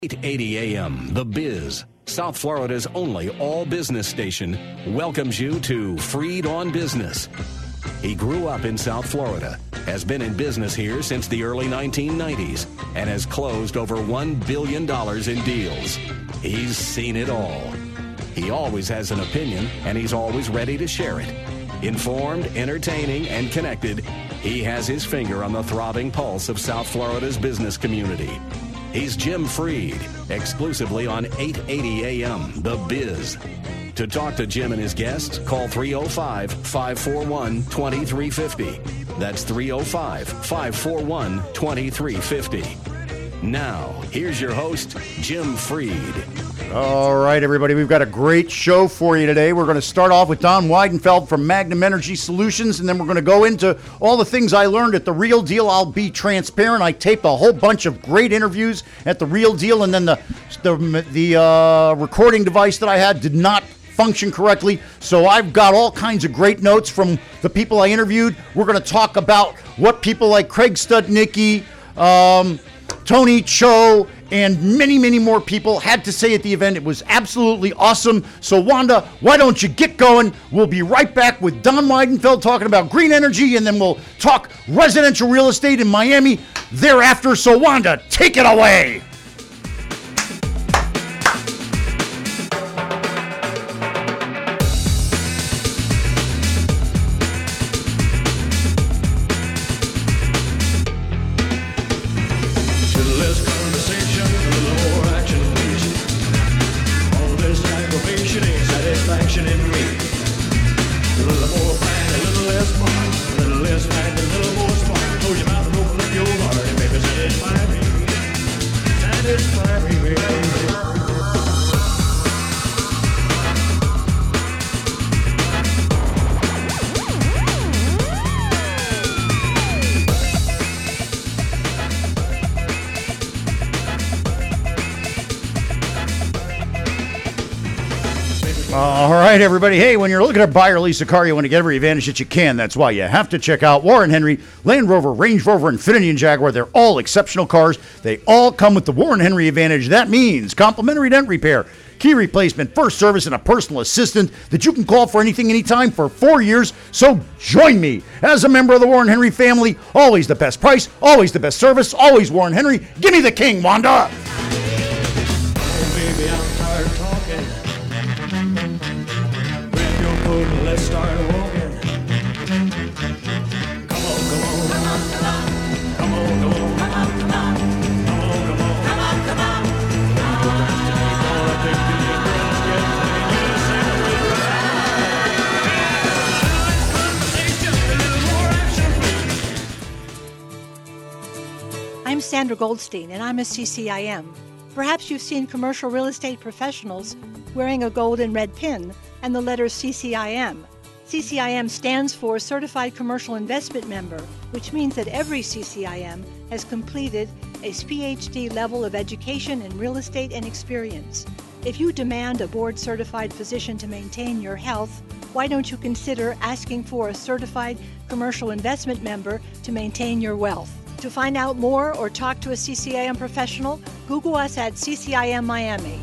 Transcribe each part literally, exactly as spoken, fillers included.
eight eighty A M, The Biz, South Florida's only all-business station, welcomes you to Freed on Business. He grew up in South Florida, has been in business here since the early nineteen nineties, and has closed over one billion dollars in deals. He's seen it all. He always has an opinion, and he's always ready to share it. Informed, entertaining, and connected, he has his finger on the throbbing pulse of South Florida's business community. He's Jim Freed, exclusively on eight eighty A M, The Biz. To talk to Jim and his guests, call three oh five, five four one, two three five oh. That's three oh five, five four one, two three five oh. Now, here's your host, Jim Freed. All right, everybody, we've got a great show for you today. We're going to start off with Don Weidenfeld from Magnum Energy Solutions, and then we're going to go into all the things I learned at The Real Deal. I'll be transparent. I taped a whole bunch of great interviews at The Real Deal, and then the the, the uh, recording device that I had did not function correctly, so I've got all kinds of great notes from the people I interviewed. We're going to talk about what people like Craig Studnicki, um, Tony Cho, and many, many more people had to say at the event. It was absolutely awesome. So, Wanda, why don't you get going? We'll be right back with Don Weidenfeld talking about green energy, and then we'll talk residential real estate in Miami thereafter. So, Wanda, take it away. All right, everybody. Hey, when you're looking to buy or lease a car, you want to get every advantage that you can. That's why you have to check out Warren Henry, Land Rover, Range Rover, Infiniti, and Jaguar. They're all exceptional cars. They all come with the Warren Henry advantage. That means complimentary dent repair, key replacement, first service, and a personal assistant that you can call for anything, anytime for four years. So join me as a member of the Warren Henry family. Always the best price, always the best service, always Warren Henry. Give me the king, Wanda. Oh, baby, I'm tired of talking. Grab your coat and let's start walking. Come on, come on, come on, come on, come on, come on, come on, come on, come on, come on, come on, come on. All I think the girls get yes and I'm Sandra Goldstein, and I'm a C C I M. Perhaps you've seen commercial real estate professionals wearing a gold and red pin and the letters C C I M. C C I M stands for Certified Commercial Investment Member, which means that every C C I M has completed a P H D level of education in real estate and experience. If you demand a board-certified physician to maintain your health, why don't you consider asking for a Certified Commercial Investment Member to maintain your wealth? To find out more or talk to a C C I M professional, Google us at C C I M Miami.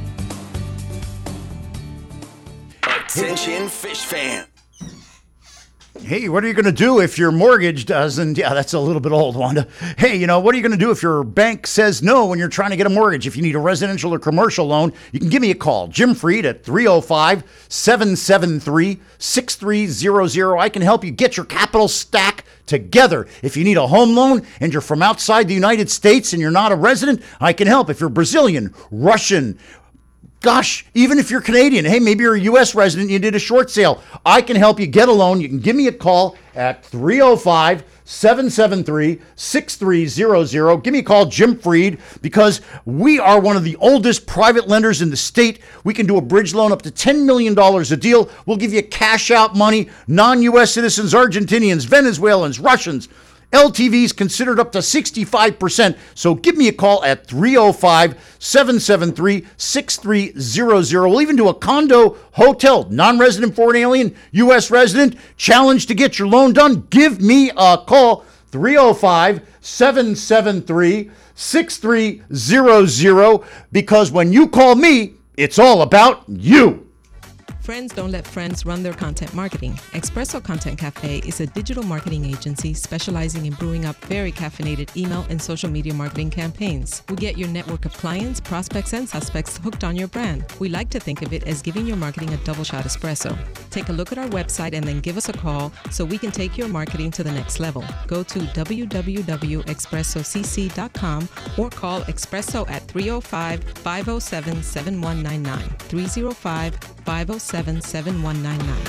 Attention fish fan. Hey, what are you going to do if your mortgage doesn't? Yeah, that's a little bit old, Wanda. Hey, you know, what are you going to do if your bank says no when you're trying to get a mortgage? If you need a residential or commercial loan, you can give me a call. Jim Freed at three oh five, seven seven three, six three zero zero. I can help you get your capital stack together. If you need a home loan and you're from outside the United States and you're not a resident, I can help. If you're Brazilian, Russian, gosh, even if you're Canadian, hey, maybe you're a U S resident, you did a short sale, I can help you get a loan. You can give me a call at three oh five, seven seven three, six three zero zero. Give me a call, Jim Freed, because we are one of the oldest private lenders in the state. We can do a bridge loan up to ten million dollars a deal. We'll give you cash out money, non-U S citizens, Argentinians, Venezuelans, Russians, L T Vs considered up to sixty-five percent. So give me a call at three oh five, seven seven three, six three zero zero. We'll even do a condo, hotel, non-resident, foreign alien, U S resident. Challenge to get your loan done. Give me a call, three oh five, seven seven three, six three zero zero, because when you call me, it's all about you. Friends don't let friends run their content marketing. Espresso Content Cafe is a digital marketing agency specializing in brewing up very caffeinated email and social media marketing campaigns. We get your network of clients, prospects, and suspects hooked on your brand. We like to think of it as giving your marketing a double shot espresso. Take a look at our website and then give us a call so we can take your marketing to the next level. Go to w w w dot espresso c c dot com or call Espresso at three oh five, five oh seven, seven one nine nine. three oh five, five oh seven, seven one nine nine.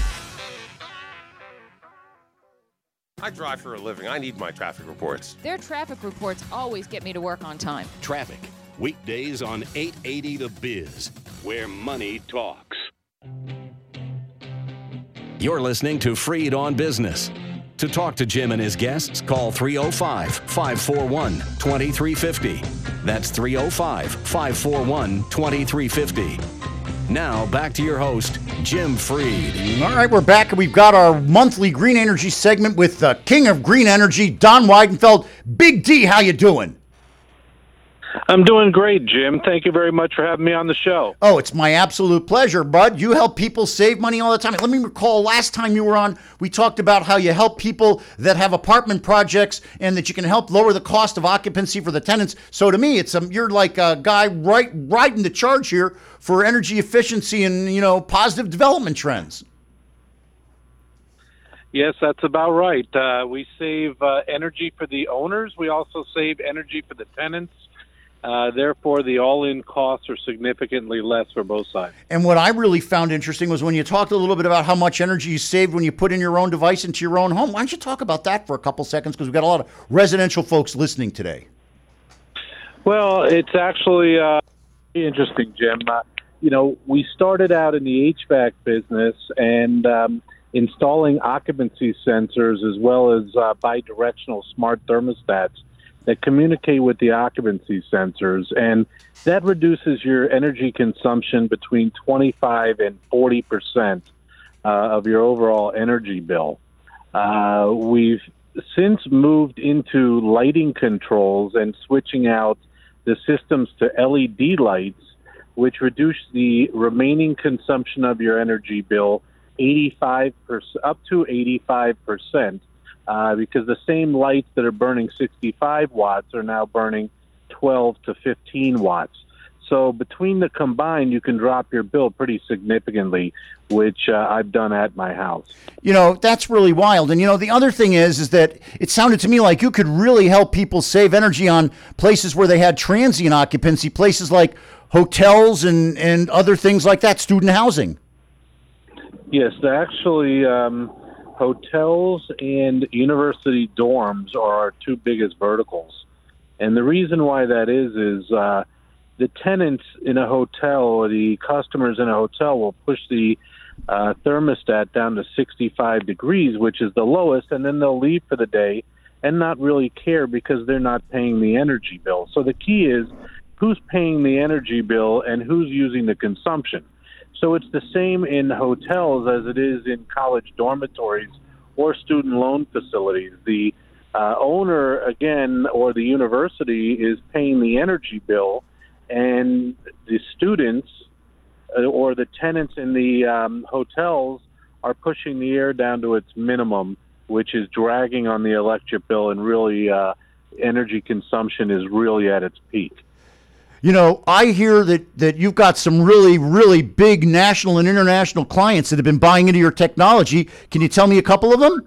I drive for a living. I need my traffic reports. Their traffic reports always get me to work on time. Traffic, weekdays on eight eighty The Biz, where money talks. You're listening to Freed on Business. To talk to Jim and his guests, call three oh five, five four one, two three five oh. That's three oh five, five four one, two three five oh. Now, back to your host, Jim Freed. All right, we're back, and we've got our monthly green energy segment with the king of green energy, Don Weidenfeld. Big D, how you doing? I'm doing great, Jim. Thank you very much for having me on the show. Oh, it's my absolute pleasure, bud. You help people save money all the time. Let me recall last time you were on, we talked about how you help people that have apartment projects and that you can help lower the cost of occupancy for the tenants. So to me, it's um, you're like a guy right riding the charge here for energy efficiency and, you know, positive development trends. Yes, that's about right. Uh, we save uh, energy for the owners. We also save energy for the tenants. Uh, therefore, the all-in costs are significantly less for both sides. And what I really found interesting was when you talked a little bit about how much energy you saved when you put in your own device into your own home. Why don't you talk about that for a couple seconds, because we've got a lot of residential folks listening today. Well, it's actually uh, interesting, Jim. Uh, you know, we started out in the H V A C business and um, installing occupancy sensors as well as uh, bidirectional smart thermostats that communicate with the occupancy sensors, and that reduces your energy consumption between twenty-five and forty percent uh, of your overall energy bill. Uh, we've since moved into lighting controls and switching out the systems to L E D lights, which reduce the remaining consumption of your energy bill eighty-five percent, up to eighty-five percent. Uh, because the same lights that are burning sixty-five watts are now burning twelve to fifteen watts. So between the combined, you can drop your bill pretty significantly, which uh, I've done at my house. You know, that's really wild. And, you know, the other thing is, is that it sounded to me like you could really help people save energy on places where they had transient occupancy, places like hotels and, and other things like that, student housing. Yes, actually... Um, hotels and university dorms are our two biggest verticals. And the reason why that is, is uh, the tenants in a hotel or the customers in a hotel will push the uh, thermostat down to sixty-five degrees, which is the lowest, and then they'll leave for the day and not really care because they're not paying the energy bill. So the key is who's paying the energy bill and who's using the consumption. So it's the same in hotels as it is in college dormitories or student loan facilities. The uh, owner, again, or the university is paying the energy bill, and the students uh, or the tenants in the um, hotels are pushing the air down to its minimum, which is dragging on the electric bill, and really uh, energy consumption is really at its peak. You know, I hear that, that you've got some really, really big national and international clients that have been buying into your technology. Can you tell me a couple of them?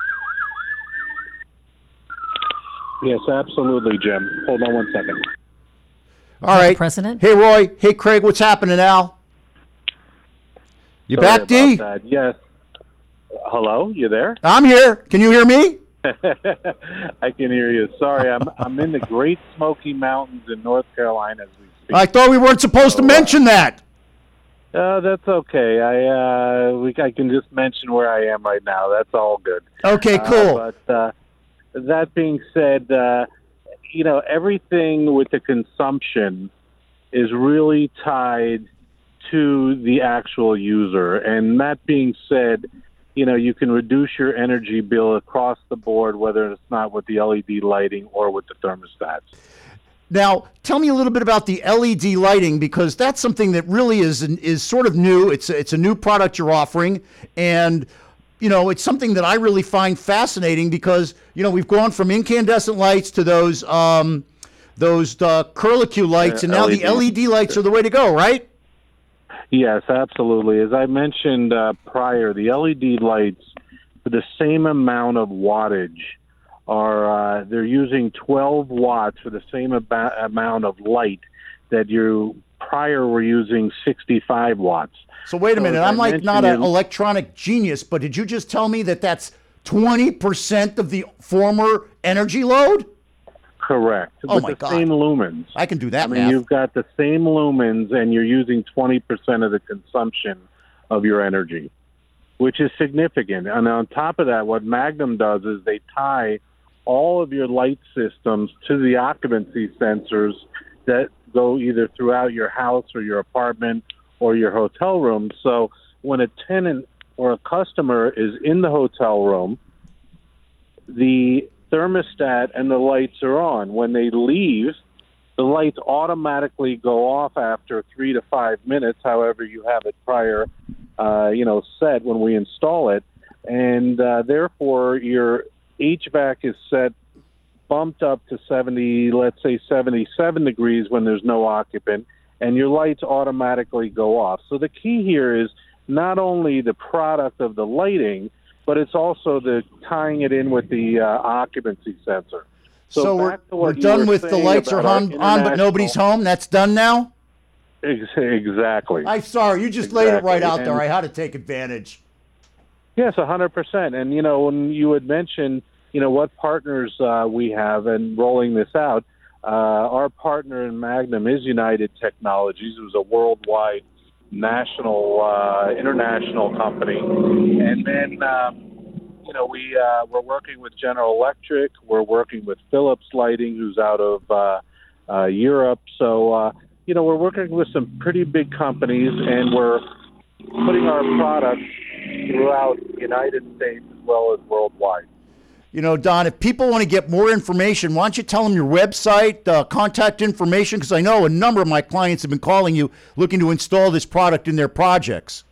Yes, absolutely, Jim. Hold on one second. All right. President? Hey, Roy. Hey, Craig. What's happening, Al? You Sorry back, D? about that. Yes. Hello? You there? I'm here. Can you hear me? I can hear you. Sorry, I'm I'm in the Great Smoky Mountains in North Carolina as we speak. I thought we weren't supposed so, to mention that. Uh, that's okay. I uh, we I can just mention where I am right now. That's all good. Okay, cool. Uh, but uh, that being said, uh, you know, everything with the consumption is really tied to the actual user. And that being said, you know, you can reduce your energy bill across the board, whether it's not with the L E D lighting or with the thermostats. Now, tell me a little bit about the L E D lighting, because that's something that really is is sort of new. It's a, it's a new product you're offering, and you know, it's something that I really find fascinating because you know we've gone from incandescent lights to those um, those uh, curlicue lights, Uh, and now L E D. the L E D lights are the way to go, right? Yes, absolutely. As I mentioned uh, prior, the L E D lights, for the same amount of wattage, are uh, they're using twelve watts for the same ab- amount of light that you prior were using sixty-five watts. So wait a So minute, as I I'm like mentioned not an in- electronic genius, but did you just tell me that that's twenty percent of the former energy load? Correct. Oh, With my the God. same lumens. I can do that I mean, math. you've got the same lumens, and you're using twenty percent of the consumption of your energy, which is significant. And on top of that, what Magnum does is they tie all of your light systems to the occupancy sensors that go either throughout your house or your apartment or your hotel room. So when a tenant or a customer is in the hotel room, the thermostat and the lights are on. When they leave, the lights automatically go off after three to five minutes, however you have it prior, uh, you know, set when we install it. And uh, therefore, your H V A C is set bumped up to seventy, let's say seventy-seven degrees when there's no occupant, and your lights automatically go off. So the key here is not only the product of the lighting, but it's also the tying it in with the uh, occupancy sensor. So, So we're, back to we're what you done were with the saying lights are about our on, on, but nobody's international- home. That's done now? Ex- Exactly. I'm sorry, you just laid it right Exactly. out there. And- I had to take advantage. Yes, one hundred percent. And, you know, when you had mentioned, you know, what partners uh, we have and rolling this out, uh, our partner in Magnum is United Technologies. It was a worldwide, national, uh, international company. And then, um, you know, we, uh, we're working with General Electric. We're working with Philips Lighting, who's out of uh, uh, Europe. So, uh, you know, we're working with some pretty big companies, and we're putting our products throughout the United States as well as worldwide. You know, Don, if people want to get more information, why don't you tell them your website, uh, contact information, because I know a number of my clients have been calling you looking to install this product in their projects.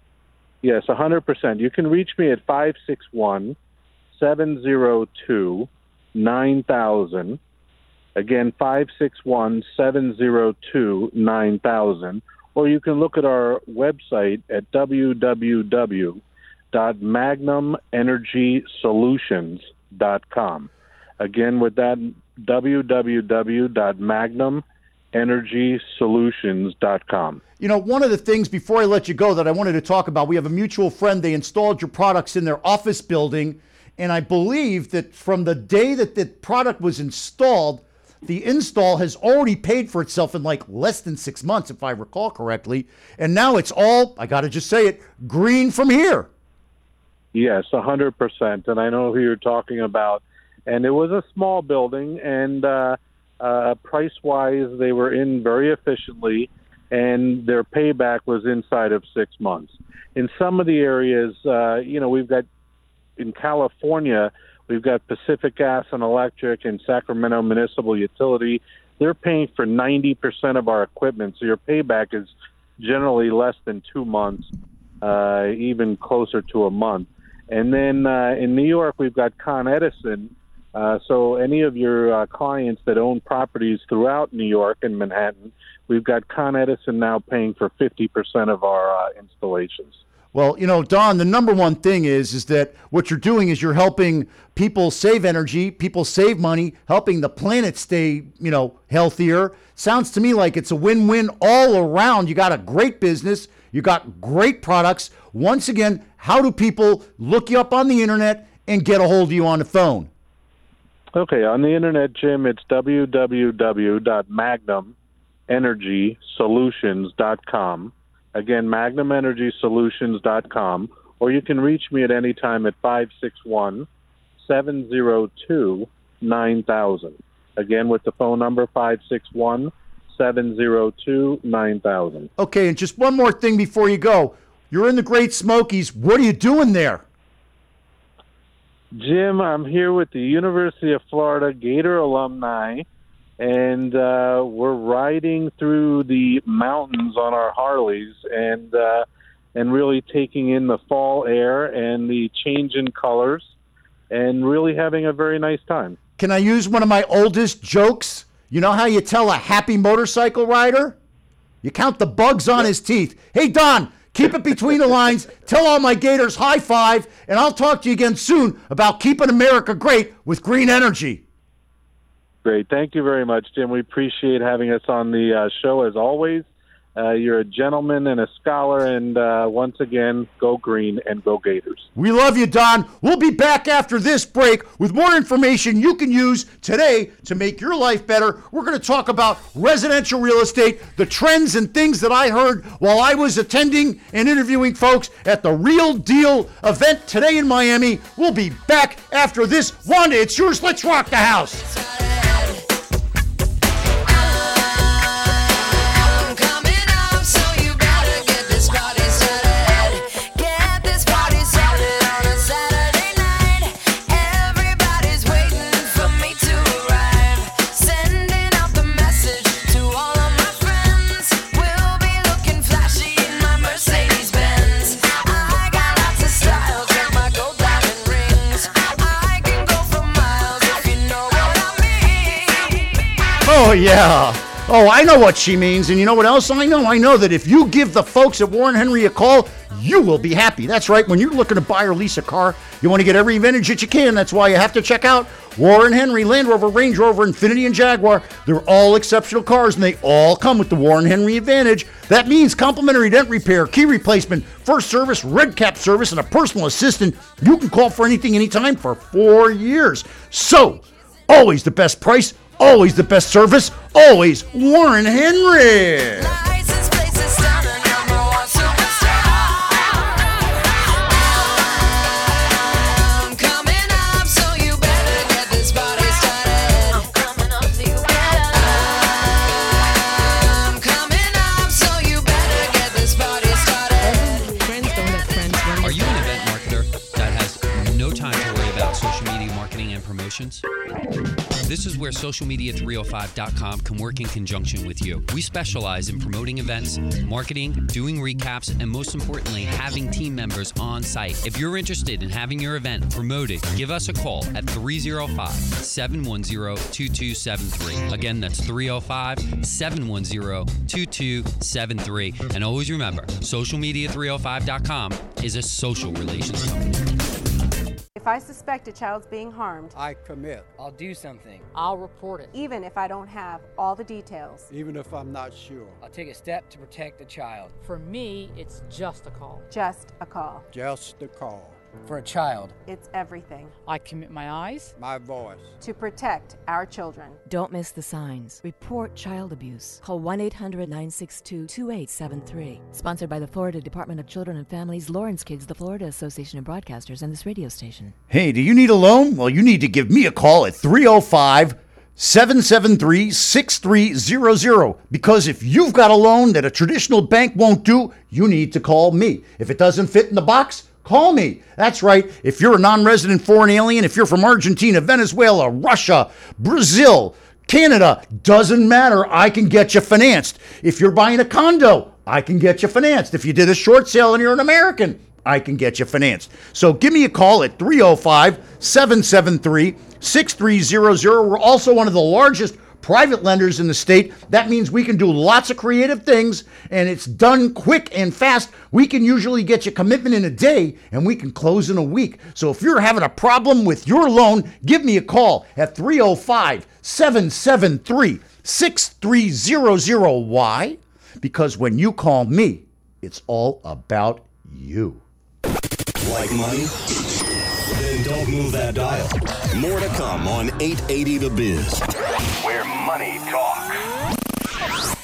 Yes, one hundred percent. You can reach me at five six one, seven zero two, nine thousand. Again, five six one, seven zero two, nine thousand. Or you can look at our website at w w w dot magnum energy solutions dot com. Again, with that, w w w dot magnum energy solutions dot com. You know, one of the things before I let you go that I wanted to talk about, we have a mutual friend. They installed your products in their office building, and I believe that from the day that the product was installed, the install has already paid for itself in like less than six months, if I recall correctly. And now it's all, I got to just say it, green from here. Yes, one hundred percent. And I know who you're talking about. And it was a small building, and uh, uh, price-wise, they were in very efficiently, and their payback was inside of six months. In some of the areas, uh, you know, we've got in California, we've got Pacific Gas and Electric and Sacramento Municipal Utility. They're paying for ninety percent of our equipment, so your payback is generally less than two months, uh, even closer to a month. And then uh, in New York, we've got Con Edison. Uh, so any of your uh, clients that own properties throughout New York and Manhattan, we've got Con Edison now paying for fifty percent of our uh, installations. Well, you know, Don, the number one thing is is that what you're doing is you're helping people save energy, people save money, helping the planet stay, you know, healthier. Sounds to me like it's a win-win all around. You got a great business, you got great products. Once again, how do people look you up on the internet and get a hold of you on the phone? Okay, on the internet, Jim, it's w w w dot magnum energy solutions dot com. Again, magnum energy solutions dot com, or you can reach me at any time at five six one, seven zero two, nine thousand. Again, with the phone number five six one, seven zero two, nine thousand. Okay, and just one more thing before you go. You're in the Great Smokies. What are you doing there? Jim, I'm here with the University of Florida Gator alumni, and uh, we're riding through the mountains on our Harleys and uh, and really taking in the fall air and the change in colors and really having a very nice time. Can I use one of my oldest jokes? You know how you tell a happy motorcycle rider? You count the bugs on his teeth. Hey, Don, keep it between the lines. Tell all my Gators high five, and I'll talk to you again soon about keeping America great with green energy. Great. Thank you very much, Jim. We appreciate having us on the uh, show as always. Uh, you're a gentleman and a scholar, and uh, once again, go green and go Gators. We love you, Don. We'll be back after this break with more information you can use today to make your life better. We're going to talk about residential real estate, the trends and things that I heard while I was attending and interviewing folks at the Real Deal event today in Miami. We'll be back after this. Wanda, it's yours. Let's rock the house. Oh, yeah. Oh, I know what she means. And you know what else I know? I know that if you give the folks at Warren Henry a call, you will be happy. That's right. When you're looking to buy or lease a car, you want to get every advantage that you can. That's why you have to check out Warren Henry, Land Rover, Range Rover, Infiniti, and Jaguar. They're all exceptional cars, and they all come with the Warren Henry Advantage. That means complimentary dent repair, key replacement, first service, red cap service, and a personal assistant. You can call for anything, anytime for four years. So, always the best price, always the best service, always Warren Henry. Are you an event marketer that has no time to worry about social media marketing and promotions? This is where social media three oh five dot com can work in conjunction with you. We specialize in promoting events, marketing, doing recaps, and most importantly, having team members on site. If you're interested in having your event promoted, give us a call at three oh five, seven one zero, two two seven three. Again, that's three oh five, seven one zero, two two seven three. And always remember, social media three oh five dot com is a social relations company. If I suspect a child's being harmed, I commit. I'll do something. I'll report it. Even if I don't have all the details. Even if I'm not sure. I'll take a step to protect the child. For me, it's just a call. Just a call. Just a call. For a child, it's everything. I commit my eyes, my voice, to protect our children. Don't miss the signs. Report child abuse. Call one eight hundred, nine six two, two eight seven three. Sponsored by the Florida Department of Children and Families, Lawrence Kids, the Florida Association of Broadcasters, and this radio station. Hey, do you need a loan? Well, you need to give me a call at three oh five, seven seven three, six three zero zero. Because if you've got a loan that a traditional bank won't do, you need to call me. If it doesn't fit in the box, call me. That's right. If you're a non-resident foreign alien, if you're from Argentina, Venezuela, Russia, Brazil, Canada, doesn't matter. I can get you financed. If you're buying a condo, I can get you financed. If you did a short sale and you're an American, I can get you financed. So give me a call at three oh five, seven seven three, six three zero zero. We're also one of the largest private lenders in the state. That means we can do lots of creative things, and it's done quick and fast. We can usually get you commitment in a day, and we can close in a week. So if you're having a problem with your loan, give me a call at three oh five, seven seven three, six three zero zero. Why? Because when you call me, it's all about you. Like money? Then don't move that dial. More to come on eight eighty The Biz, where money talks.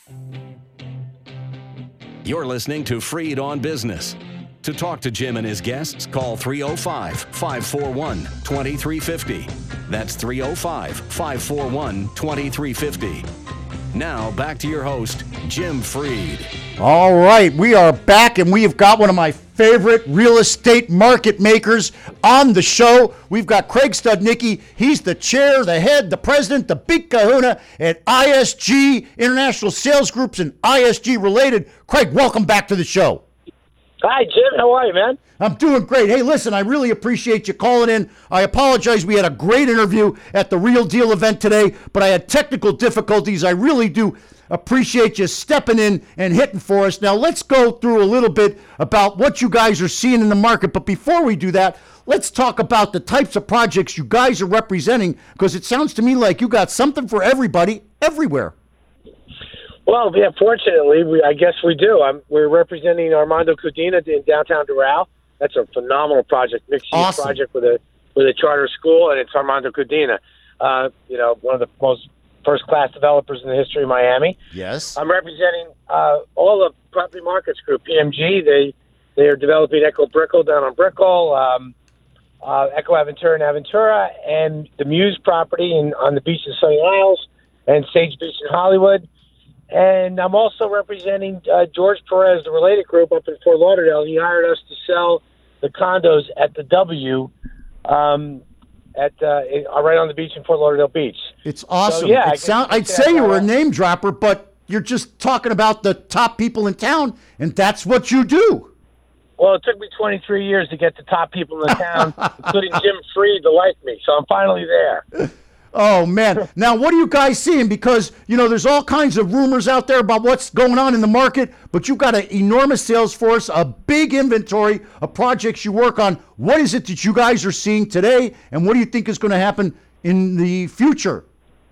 You're listening to Freed on Business. To talk to Jim and his guests, call three oh five, five four one, two three five oh. That's three oh five, five four one, two three five oh. Now, back to your host, Jim Freed. All right, we are back, and we have got one of my favorite real estate market makers on the show. We've got Craig Studnicki. He's the chair, the head, the president, the big kahuna at I S G International Sales Groups and I S G Related. Craig, welcome back to the show. Hi, Jim. How are you, man? I'm doing great. Hey, listen, I really appreciate you calling in. I apologize. We had a great interview at the Real Deal event today, but I had technical difficulties. I really do appreciate you stepping in and hitting for us. Now, let's go through a little bit about what you guys are seeing in the market. But before we do that, let's talk about the types of projects you guys are representing, because it sounds to me like you got something for everybody everywhere. Well, yeah, fortunately, we, I guess we do. I'm, we're representing Armando Codina in downtown Doral. That's a phenomenal project, mixed-use Awesome. project with a with a charter school, and it's Armando Codina. Uh, you know, one of the most first-class developers in the history of Miami. Yes. I'm representing uh, all of Property Markets Group, P M G. They they are developing Echo Brickell down on Brickell, um, uh, Echo Aventura and Aventura, and the Muse property in, on the beach in Sunny Isles, and Sage Beach in Hollywood. And I'm also representing uh, George Perez, the Related Group up in Fort Lauderdale. He hired us to sell the condos at the W um, at uh, right on the beach in Fort Lauderdale Beach. It's awesome. So, yeah, it sound, I'd say you were a name dropper, but you're just talking about the top people in town, and that's what you do. Well, it took me twenty-three years to get the top people in the town, including Jim Freed, to like me. So I'm finally there. Oh, man. Now, what are you guys seeing? Because, you know, there's all kinds of rumors out there about what's going on in the market, but you've got an enormous sales force, a big inventory of projects you work on. What is it that you guys are seeing today, and what do you think is going to happen in the future?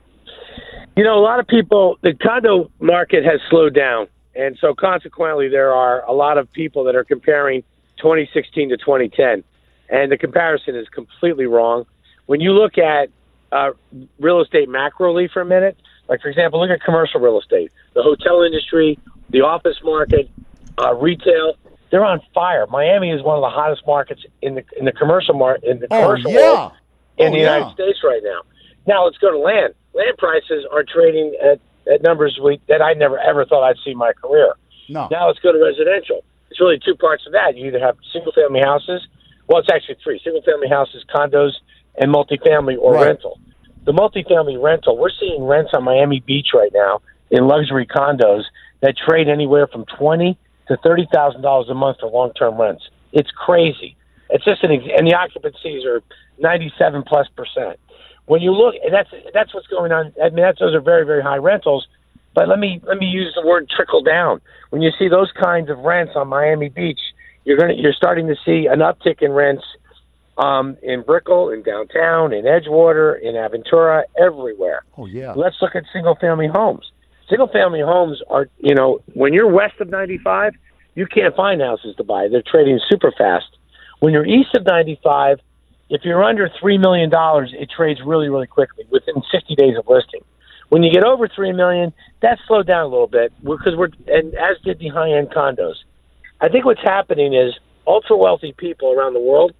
You know, a lot of people, the condo market has slowed down, and so consequently there are a lot of people that are comparing twenty sixteen to twenty ten, and the comparison is completely wrong. When you look at Uh, real estate macroly for a minute. Like, for example, look at commercial real estate, the hotel industry, the office market, uh, retail. They're on fire. Miami is one of the hottest markets in the in the commercial market in the Oh, commercial yeah. world in Oh, the yeah. United States right now. Now let's go to land. Land prices are trading at, at numbers we, that I never ever thought I'd see in my career. No. Now let's go to residential. It's really two parts of that. You either have single family houses. Well, it's actually three: single family houses, condos, and multifamily or Right. rental. The multifamily rental, we're seeing rents on Miami Beach right now in luxury condos that trade anywhere from twenty to thirty thousand dollars a month for long-term rents. It's crazy. It's just an ex- and the occupancies are ninety-seven plus percent. When you look, and that's that's what's going on. I mean, that's, those are very very high rentals. But let me let me use the word trickle down. When you see those kinds of rents on Miami Beach, you're gonna you're starting to see an uptick in rents. Um, in Brickell, in downtown, in Edgewater, in Aventura, everywhere. Oh, yeah. Let's look at single-family homes. Single-family homes are, you know, when you're west of ninety-five, you can't find houses to buy. They're trading super fast. When you're east of ninety-five, if you're under three million dollars, it trades really, really quickly, within sixty days of listing. When you get over three million dollars, that slowed down a little bit, because we're, and as did the high-end condos. I think what's happening is ultra-wealthy people around the world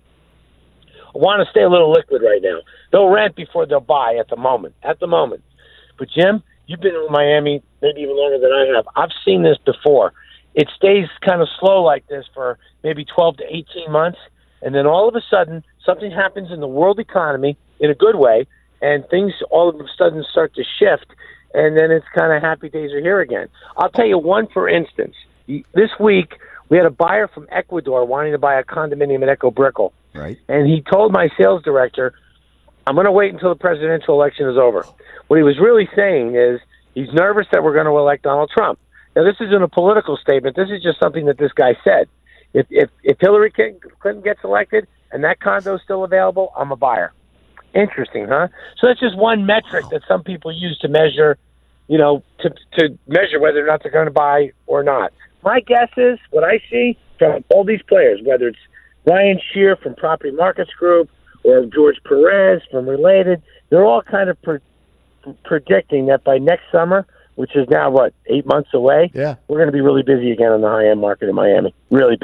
want to stay a little liquid right now. They'll rent before they'll buy at the moment. At the moment. But, Jim, you've been in Miami maybe even longer than I have. I've seen this before. It stays kind of slow like this for maybe twelve to eighteen months, and then all of a sudden something happens in the world economy in a good way, and things all of a sudden start to shift, and then it's kind of happy days are here again. I'll tell you one, for instance. This week we had a buyer from Ecuador wanting to buy a condominium in Echo Brickell. Right. And he told my sales director, I'm going to wait until the presidential election is over. What he was really saying is he's nervous that we're going to elect Donald Trump. Now, this isn't a political statement. This is just something that this guy said. If if, if Hillary Clinton gets elected and that condo is still available, I'm a buyer. Interesting, huh? So that's just one metric that some people use to measure, you know, to to measure whether or not they're going to buy or not. My guess is what I see from all these players, whether it's Ryan Shear from Property Markets Group or George Perez from Related, they're all kind of pre- predicting that by next summer, which is now, what, eight months away, yeah. we're going to be really busy again in the high-end market in Miami. Really busy.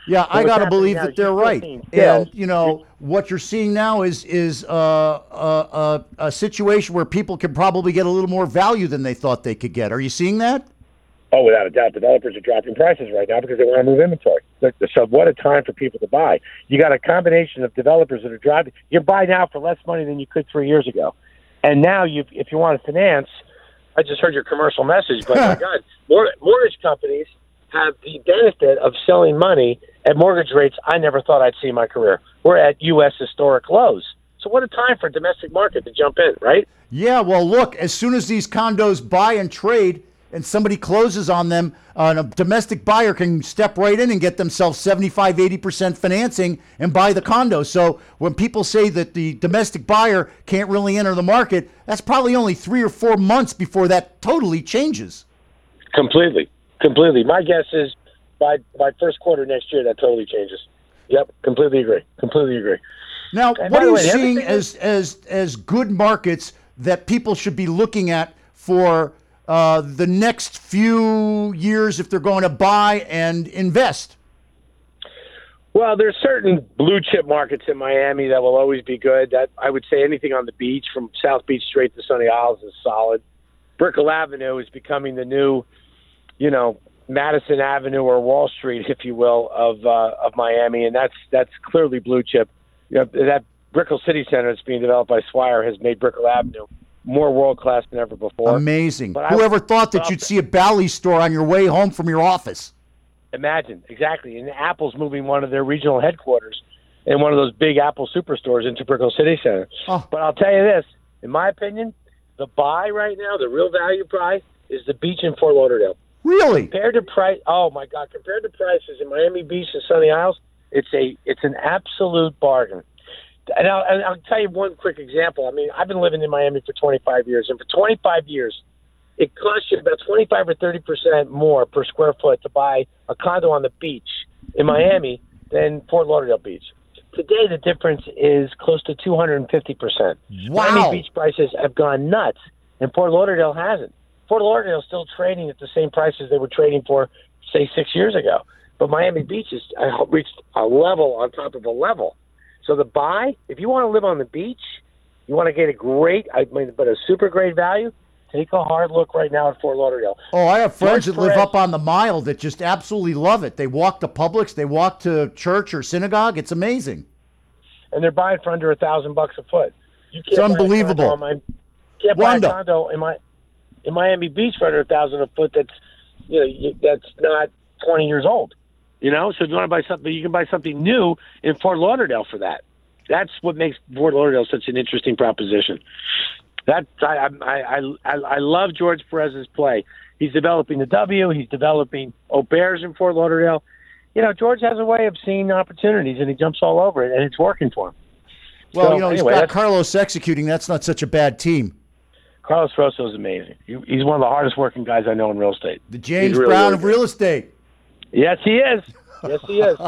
Yeah, So I what's got to happening believe now that is they're you're right. seeing sales. And, you know, what you're seeing now is is uh, a, a, a situation where people can probably get a little more value than they thought they could get. Are you seeing that? Oh, without a doubt, developers are dropping prices right now because they want to move inventory. So, so what a time for people to buy. You got a combination of developers that are driving. You buy now for less money than you could three years ago. And now, you, if you want to finance, I just heard your commercial message, but my God, mor- mortgage companies have the benefit of selling money at mortgage rates I never thought I'd see in my career. We're at U S historic lows. So what a time for domestic market to jump in, right? Yeah, well, look, as soon as these condos buy and trade and somebody closes on them, uh, a domestic buyer can step right in and get themselves seventy-five, eighty percent financing and buy the condo. So when people say that the domestic buyer can't really enter the market, that's probably only three or four months before that totally changes. Completely. Completely. My guess is by by first quarter next year, that totally changes. Yep, completely agree. Completely agree. Now, And what by are the you way, the other seeing thing as, as, as good markets that people should be looking at for uh, the next few years if they're going to buy and invest? Well, there's certain blue chip markets in Miami that will always be good. That I would say anything on the beach from South Beach straight to Sunny Isles is solid. Brickell Avenue is becoming the new, you know, Madison Avenue or Wall Street, if you will, of uh, of Miami, and that's that's clearly blue chip. You know, that Brickell City Center that's being developed by Swire has made Brickell Avenue more world class than ever before. Amazing. But I- Whoever thought that but you'd see a Bally store on your way home from your office? Imagine, exactly. And Apple's moving one of their regional headquarters in one of those big Apple superstores into Brickell City Center. Oh. But I'll tell you this, in my opinion, the buy right now, the real value buy, is the beach in Fort Lauderdale. Really? Compared to price, oh my God, compared to prices in Miami Beach and Sunny Isles, it's a it's an absolute bargain. And I'll, and I'll tell you one quick example. I mean, I've been living in Miami for twenty-five years, and for twenty-five years, it costs you about twenty-five or thirty percent more per square foot to buy a condo on the beach in Miami than Fort Lauderdale Beach. Today, the difference is close to two hundred fifty percent. Wow. Miami Beach prices have gone nuts, and Fort Lauderdale hasn't. Fort Lauderdale is still trading at the same prices they were trading for, say, six years ago. But Miami Beach has uh, reached a level on top of a level. So the buy, if you want to live on the beach, you want to get a great, I mean, but a super great value, take a hard look right now at Fort Lauderdale. Oh, I have friends George that live Perez- up on the mile that just absolutely love it. They walk to Publix, they walk to church or synagogue. It's amazing. And they're buying for under a thousand bucks a foot. You It's buy a unbelievable. condo on my- can't buy Wanda. a condo in my in Miami Beach for under a thousand a foot. That's you know you, that's not twenty years old. You know, so if you want to buy something, you can buy something new in Fort Lauderdale for that. That's what makes Fort Lauderdale such an interesting proposition. That I I I I, I love George Perez's play. He's developing the W. He's developing Auberge in Fort Lauderdale. You know, George has a way of seeing opportunities, and he jumps all over it, and it's working for him. Well, So, you know, he's anyway, got that's- Carlos executing. That's not such a bad team. Carlos Rosso is amazing. He, he's one of the hardest working guys I know in real estate. The James He's really, Brown really of good. real estate. Yes, he is. Yes, he is.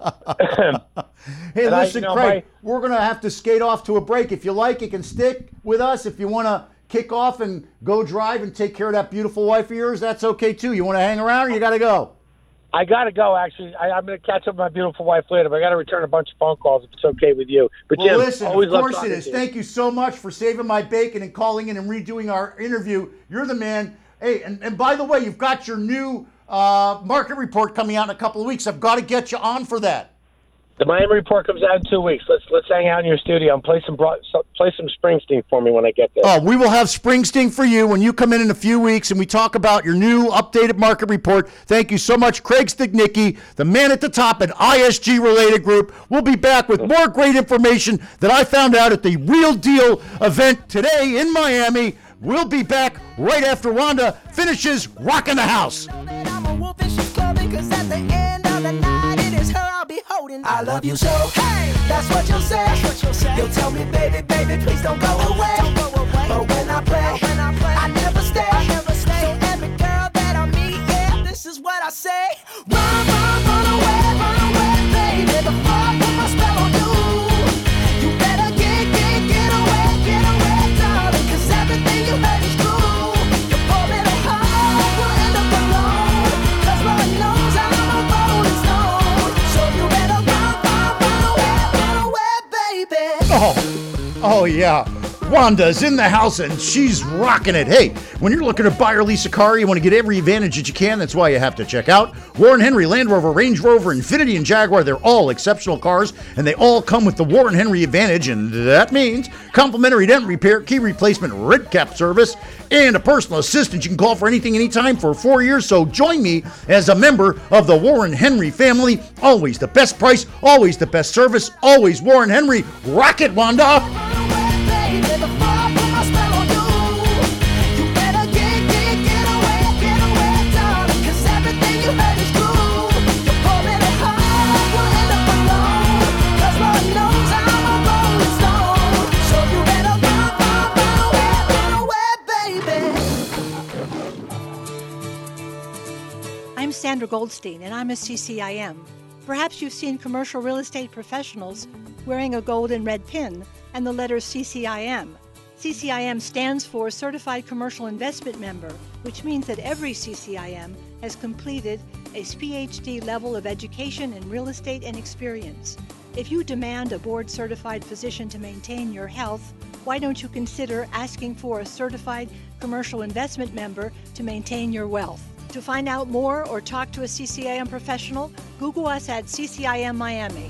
Hey, And I- listen, you know, Craig, we're going to have to skate off to a break. If you like, you can stick with us. If you want to kick off and go drive and take care of that beautiful wife of yours, that's okay too. You want to hang around or you got to go? I got to go, actually. I, I'm going to catch up with my beautiful wife later, but I got to return a bunch of phone calls if it's okay with you. But Well, Jim, listen, always of love course it talking is. to you. Thank you so much for saving my bacon and calling in and redoing our interview. You're the man. Hey, and, and by the way, you've got your new uh, market report coming out in a couple of weeks. I've got to get you on for that. The Miami report comes out in two weeks. Let's let's hang out in your studio and play some broad, so- play some Springsteen for me when I get there. Oh, we will have Springsteen for you when you come in in a few weeks and we talk about your new updated market report. Thank you so much, Craig Stignicki, the man at the top at I S G Related Group. We'll be back with more great information that I found out at the Real Deal event today in Miami. We'll be back right after Wanda finishes rocking the house. I love you so. Hey, that's what you'll say. That's what you'll say. You'll tell me, baby, baby, please don't go away. Don't go away. But when I play, when I play, I never stay. I never stay. So every girl that I meet, yeah, this is what I say. Run, run, run away, run away, baby. Before I put my spell on you, you better get, get, get away, get away, darling. 'Cause everything you heard is true. Your poor little heart will end up alone. 'Cause Lord knows I'm a rolling stone. So you Oh, yeah. Wanda's in the house and she's rocking it. Hey, when you're looking to buy or lease a car, you want to get every advantage that you can. That's why you have to check out Warren Henry, Land Rover, Range Rover, Infiniti, and Jaguar. They're all exceptional cars, and they all come with the Warren Henry advantage, and that means complimentary dent repair, key replacement, red cap service, and a personal assistant you can call for anything, anytime for four years. So join me as a member of the Warren Henry family. Always the best price, always the best service, always Warren Henry. Rock it, Wanda! I'm Sandra Goldstein, and I'm a C C I M. Perhaps you've seen commercial real estate professionals wearing a gold and red pin and the letters C C I M. C C I M stands for Certified Commercial Investment Member, which means that every C C I M has completed a P H D level of education in real estate and experience. If you demand a board-certified physician to maintain your health, why don't you consider asking for a Certified Commercial Investment Member to maintain your wealth? To find out more or talk to a C C I M professional, Google us at C C I M Miami.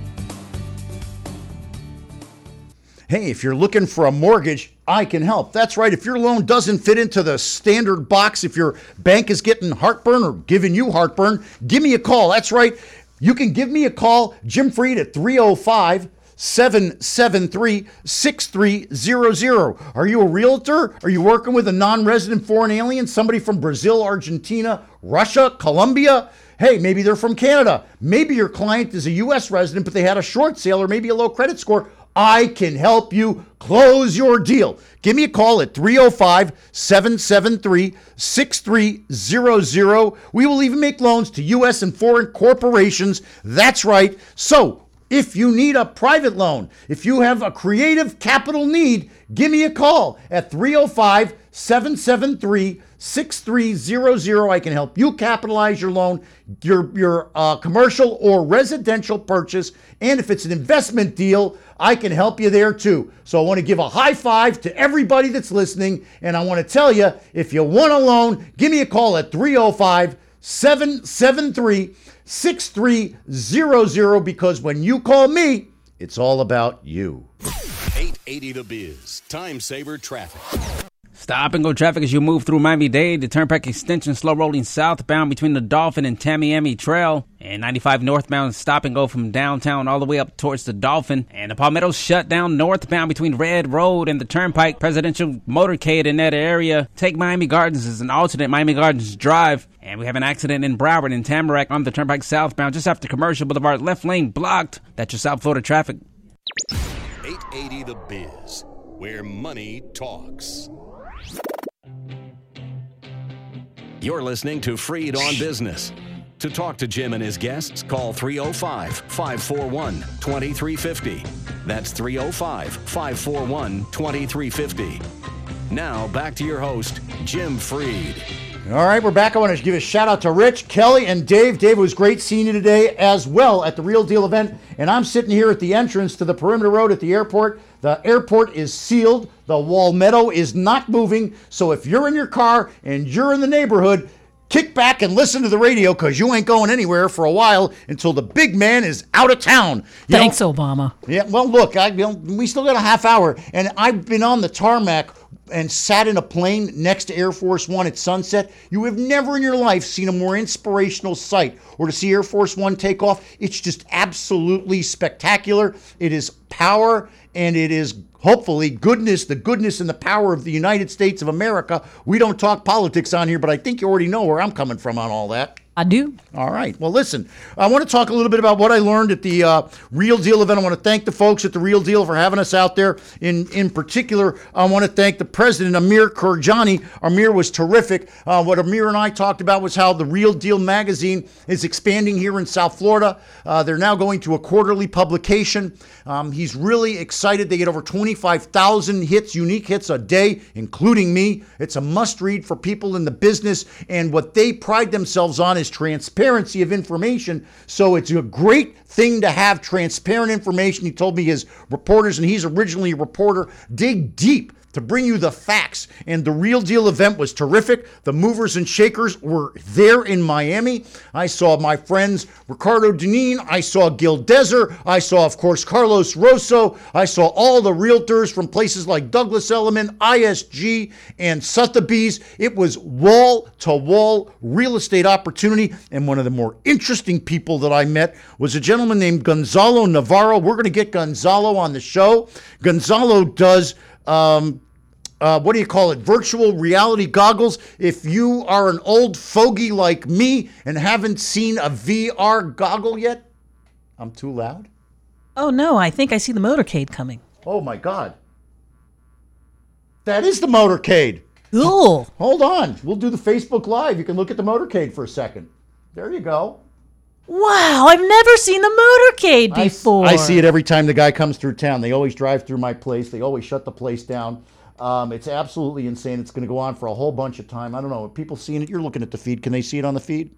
Hey, if you're looking for a mortgage, I can help. That's right. If your loan doesn't fit into the standard box, if your bank is getting heartburn or giving you heartburn, give me a call. That's right. You can give me a call, Jim Freed, at three oh five, seven seven three, six three zero zero. Are you a realtor? Are you working with a non-resident foreign alien, somebody from Brazil, Argentina, Russia, Colombia? Hey, maybe they're from Canada. Maybe your client is a U S resident, but they had a short sale or maybe a low credit score. I can help you close your deal. Give me a call at three oh five, seven seven three, six three zero zero. We will even make loans to U S and foreign corporations. That's right. So, if you need a private loan, if you have a creative capital need, give me a call at three oh five, seven seven three, six three zero zero. I can help you capitalize your loan, your, your uh, commercial or residential purchase. And if it's an investment deal, I can help you there too. So I want to give a high five to everybody that's listening. And I want to tell you, if you want a loan, give me a call at three oh five, seven seven three, six three zero zero, because when you call me, it's all about you. eight eighty The Biz, time saver traffic. Stop and go traffic as you move through Miami-Dade. The Turnpike extension slow rolling southbound between the Dolphin and Tamiami Trail. And ninety-five northbound stop and go from downtown all the way up towards the Dolphin. And the Palmetto shut down northbound between Red Road and the Turnpike Presidential Motorcade in that area. Take Miami Gardens as an alternate Miami Gardens Drive. And we have an accident in Broward and Tamarack on the Turnpike southbound just after Commercial Boulevard. Left lane blocked. That's your South Florida traffic. eight eighty The Biz, where money talks. You're listening to Freed on Business. To talk to Jim and his guests, call three oh five, five four one, two three five oh. That's three oh five, five four one, two three five oh. Now, back to your host, Jim Freed. All right, we're back. I want to give a shout out to Rich, Kelly, and Dave. Dave, it was great seeing you today as well at the Real Deal event. And I'm sitting here at the entrance to the Perimeter Road at the airport. The airport is sealed. The Walmetto is not moving. So if you're in your car and you're in the neighborhood, kick back and listen to the radio, because you ain't going anywhere for a while until the big man is out of town. You Thanks, know? Obama. Yeah, well, look, I, you know, we still got a half hour, and I've been on the tarmac and sat in a plane next to Air Force One at sunset. You have never in your life seen a more inspirational sight, or to see Air Force One take off. It's just absolutely spectacular. It is power, and it is hopefully goodness, the goodness and the power of the United States of America. We don't talk politics on here, but I think you already know where I'm coming from on all that. I do. All right. Well, listen, I want to talk a little bit about what I learned at the uh, Real Deal event. I want to thank the folks at the Real Deal for having us out there. In in particular, I want to thank the president, Amir Kurjani. Amir was terrific. Uh, what Amir and I talked about was how the Real Deal magazine is expanding here in South Florida. Uh, they're now going to a quarterly publication. Um, he's really excited. They get over twenty-five thousand hits, unique hits a day, including me. It's a must-read for people in the business, and what they pride themselves on is is transparency of information. So it's a great thing to have transparent information. He told me his reporters, and he's originally a reporter, dig deep to bring you the facts. And the Real Deal event was terrific. The movers and shakers were there in Miami. I saw my friends Ricardo Deneen. I saw Gil Dezer. I saw, of course, Carlos Rosso. I saw all the realtors from places like Douglas Elliman, I S G, and Sotheby's. It was wall-to-wall real estate opportunity. And one of the more interesting people that I met was a gentleman named Gonzalo Navarro. We're going to get Gonzalo on the show. Gonzalo does... Um, Uh, what do you call it? Virtual reality goggles. If you are an old fogey like me and haven't seen a V R goggle yet, I'm too loud. Oh no, I think I see the motorcade coming. Oh my God. That is the motorcade. Cool. Hold on. We'll do the Facebook Live. You can look at the motorcade for a second. There you go. Wow, I've never seen the motorcade before. I, I see it every time the guy comes through town. They always drive through my place. They always shut the place down. Um, it's absolutely insane. It's going to go on for a whole bunch of time. I don't know. Are people seeing it? You're looking at the feed. Can they see it on the feed?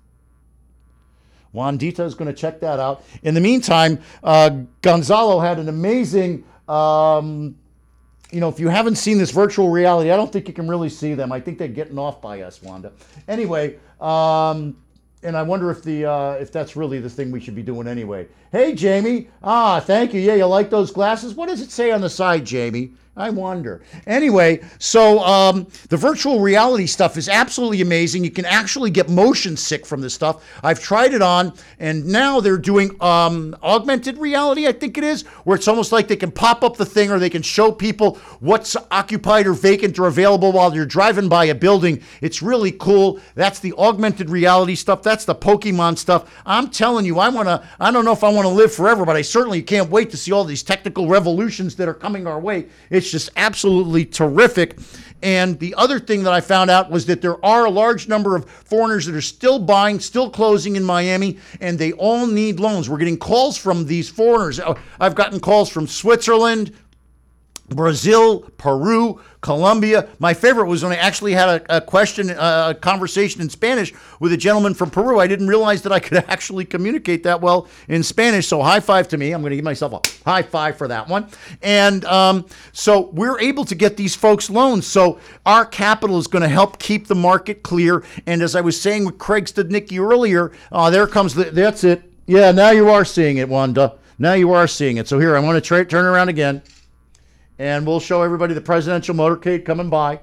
Wandita is going to check that out. In the meantime, uh, Gonzalo had an amazing, um, you know, if you haven't seen this virtual reality, I don't think you can really see them. I think they're getting off by us, Wanda. Anyway, um, and I wonder if the uh, if that's really the thing we should be doing anyway. Hey, Jamie. Ah, thank you. Yeah, you like those glasses? What does it say on the side, Jamie? I wonder. Anyway, so um, the virtual reality stuff is absolutely amazing. You can actually get motion sick from this stuff. I've tried it on, and now they're doing um, augmented reality, I think it is, where it's almost like they can pop up the thing or they can show people what's occupied or vacant or available while you're driving by a building. It's really cool. That's the augmented reality stuff. That's the Pokemon stuff. I'm telling you, I want to, I don't know if I want to live forever, but I certainly can't wait to see all these technical revolutions that are coming our way. It's just absolutely terrific. And the other thing that I found out was that there are a large number of foreigners that are still buying, still closing in Miami, and they all need loans. We're getting calls from these foreigners. I've gotten calls from Switzerland, Brazil, Peru, Colombia. My favorite was when I actually had a, a question, a conversation in Spanish with a gentleman from Peru. I didn't realize that I could actually communicate that well in Spanish. So high five to me. I'm going to give myself a high five for that one. And um, so we're able to get these folks loans. So our capital is going to help keep the market clear. And as I was saying with Craig Studnicki earlier, uh, there comes the, that's it. Yeah, now you are seeing it, Wanda. Now you are seeing it. So here, I want to tra- turn around again. And we'll show everybody the presidential motorcade coming by.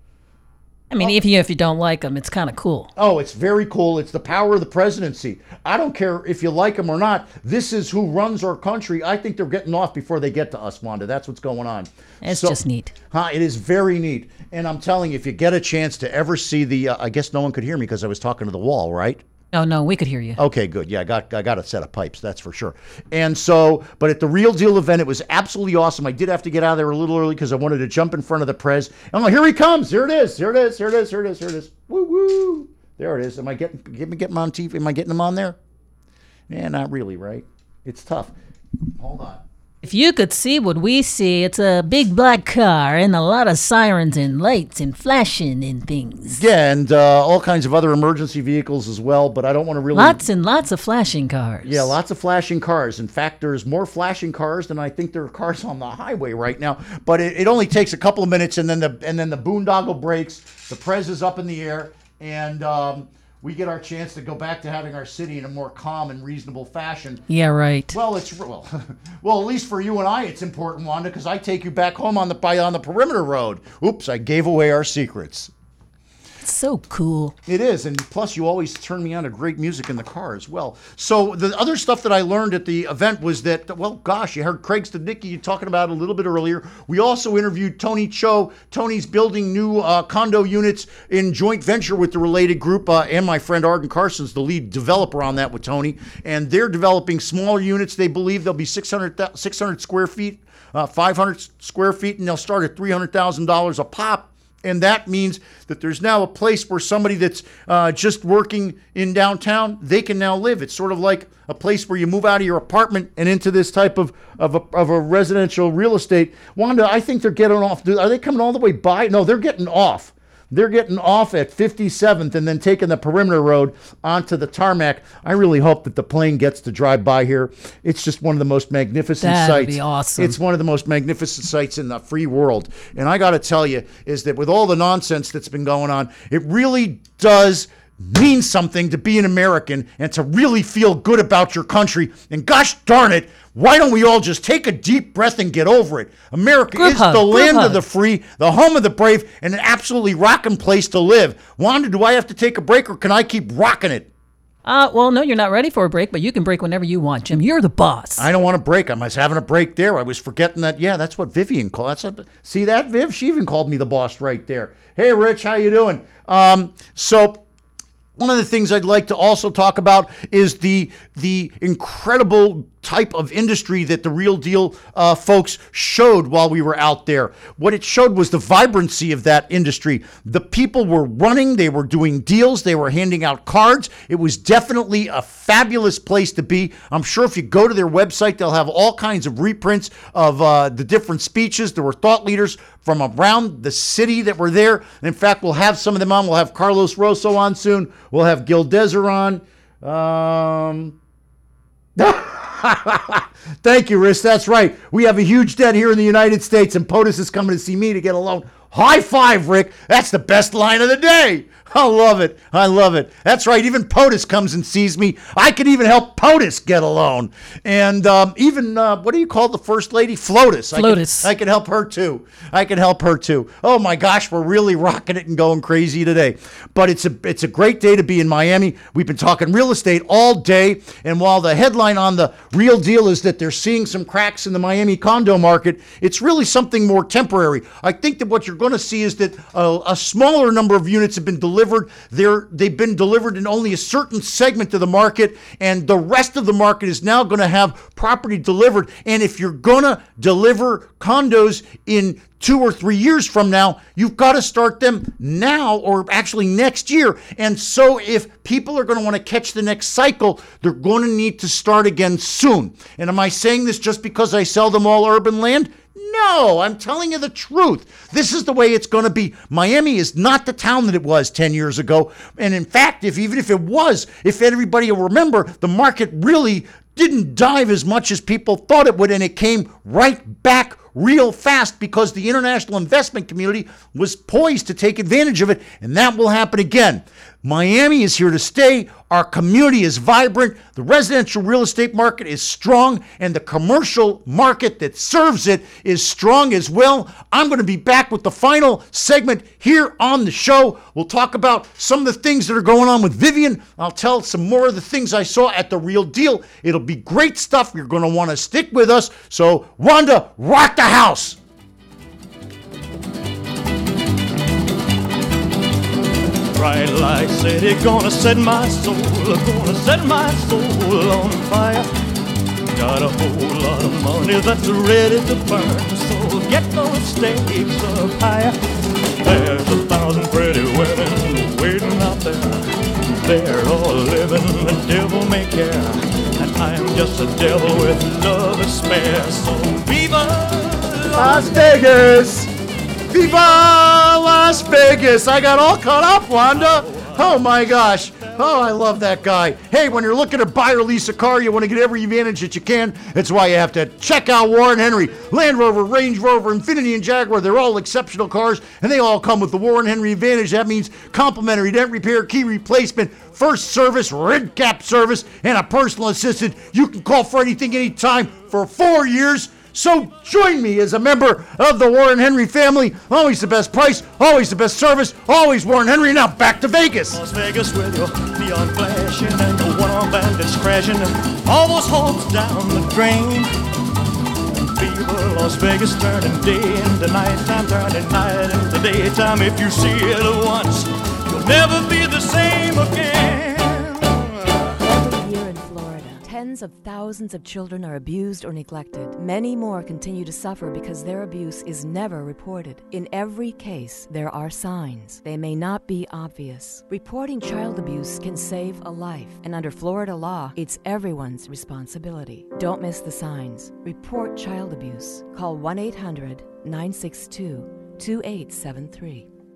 I mean, oh. if you if you don't like them, it's kind of cool. Oh, it's very cool. It's the power of the presidency. I don't care if you like them or not. This is who runs our country. I think they're getting off before they get to us, Wanda. That's what's going on. It's so, just neat. Huh, it is very neat. And I'm telling you, if you get a chance to ever see the, uh, I guess no one could hear me because I was talking to the wall, right? Oh, no, we could hear you. Okay, good. Yeah, I got I got a set of pipes, that's for sure. And so, but at the Real Deal event, it was absolutely awesome. I did have to get out of there a little early because I wanted to jump in front of the prez. I'm like, here he comes. Here it is. Here it is. Here it is. Here it is. Here it is. Woo woo. There it is. Am I getting get me getting him on T V? Am I getting him on there? Yeah, not really, right? It's tough. Hold on. If you could see what we see, it's a big black car and a lot of sirens and lights and flashing and things. Yeah, and uh, all kinds of other emergency vehicles as well, but I don't want to really... Lots and lots of flashing cars. Yeah, lots of flashing cars. In fact, there's more flashing cars than I think there are cars on the highway right now, but it, it only takes a couple of minutes, and then the and then the boondoggle breaks, the prez is up in the air, and... Um, we get our chance to go back to having our city in a more calm and reasonable fashion. Yeah, right. Well, it's well, well at least for you and I, it's important, Wanda, because I take you back home on the by on the perimeter road. Oops, I gave away our secrets. It's so cool. It is, and plus you always turn me on to great music in the car as well. So the other stuff that I learned at the event was that, well, gosh, you heard Craig Studnicki talking about it a little bit earlier. We also interviewed Tony Cho. Tony's building new uh, condo units in joint venture with the Related Group, uh, and my friend Arden Carson's the lead developer on that with Tony. And they're developing smaller units. They believe they'll be six hundred, six hundred square feet, uh, five hundred square feet, and they'll start at three hundred thousand dollars a pop. And that means that there's now a place where somebody that's uh, just working in downtown, they can now live. It's sort of like a place where you move out of your apartment and into this type of of a, of a residential real estate. Wanda, I think they're getting off. Are they coming all the way by? No, they're getting off. They're getting off at fifty-seventh and then taking the perimeter road onto the tarmac. I really hope that the plane gets to drive by here. It's just one of the most magnificent That'd sights. be awesome. It's one of the most magnificent sights in the free world. And I got to tell you, is that with all the nonsense that's been going on, it really does mean something to be an American and to really feel good about your country. And gosh darn it, why don't we all just take a deep breath and get over it? America Group is hug, the group land hug. of the free, the home of the brave, and an absolutely rocking place to live. Wanda, do I have to take a break or can I keep rocking it? Uh, well, no, you're not ready for a break, but you can break whenever you want, Jim. You're the boss. I don't want to break. I was having a break there. I was forgetting that. Yeah, that's what Vivian called. That's a, see that, Viv? She even called me the boss right there. Hey, Rich, how you doing? Um, so one of the things I'd like to also talk about is the the incredible type of industry that the Real Deal uh, folks showed while we were out there. What it showed was the vibrancy of that industry. The people were running, they were doing deals, they were handing out cards. It was definitely a fabulous place to be. I'm sure if you go to their website, they'll have all kinds of reprints of uh, the different speeches. There were thought leaders from around the city that were there. And in fact, we'll have some of them on. We'll have Carlos Rosso on soon. We'll have Gil Dezer on. Um... Thank you, Riss. That's right. We have a huge debt here in the United States, and POTUS is coming to see me to get a loan. High five, Rick. That's the best line of the day. I love it. I love it. That's right. Even POTUS comes and sees me. I could even help POTUS get a loan. And um, even, uh, what do you call the first lady? FLOTUS. FLOTUS. I could, I could help her too. I could help her too. Oh my gosh, we're really rocking it and going crazy today. But it's a it's a great day to be in Miami. We've been talking real estate all day. And while the headline on the Real Deal is that they're seeing some cracks in the Miami condo market, it's really something more temporary. I think that what you're going to see is that a, a smaller number of units have been delivered. They're, they've been delivered in only a certain segment of the market, and the rest of the market is now going to have property delivered. And if you're going to deliver condos in two or three years from now, you've got to start them now or actually next year. And so if people are going to want to catch the next cycle, they're going to need to start again soon. And am I saying this just because I sell them all urban land? No, I'm telling you the truth. This is the way it's going to be. Miami is not the town that it was ten years ago. And in fact, if even if it was, if everybody will remember, the market really didn't dive as much as people thought it would, and it came right back real fast because the international investment community was poised to take advantage of it, and that will happen again. Miami is here to stay. Our community is vibrant. The residential real estate market is strong, and the commercial market that serves it is strong as well. I'm going to be back with the final segment here on the show. We'll talk about some of the things that are going on with Vivian. I'll tell some more of the things I saw at the Real Deal. It'll be great stuff. You're going to want to stick with us. So, Wanda, rock the house. Bright light city, gonna set my soul, gonna set my soul on fire. Got a whole lot of money that's ready to burn, so get those stakes up higher. There's a thousand pretty women waiting out there. They're all living the devil may care, and I'm just a devil with love to spare. So viva Las Vegas! Viva Las Vegas! I got all caught up, Wanda. Oh my gosh. Oh, I love that guy. Hey, when you're looking to buy or lease a car, you want to get every advantage that you can. That's why you have to check out Warren Henry. Land Rover, Range Rover, Infiniti, and Jaguar, they're all exceptional cars, and they all come with the Warren Henry advantage. That means complimentary dent repair, key replacement, first service, red cap service, and a personal assistant. You can call for anything, anytime for four years. So join me as a member of the Warren Henry family. Always the best price, always the best service, always Warren Henry. Now back to Vegas. Las Vegas with your neon flashing and the one-armed bandits crashing and all those hopes down the drain. Fever Las Vegas turning day into nighttime, turning night into daytime. If you see it once, you'll never be the same again. Here in Florida, tens of thousands of children are abused or neglected. Many more continue to suffer because their abuse is never reported. In every case, there are signs. They may not be obvious. Reporting child abuse can save a life, and under Florida law, it's everyone's responsibility. Don't miss the signs. Report child abuse. Call one eight hundred nine six two two eight seven three.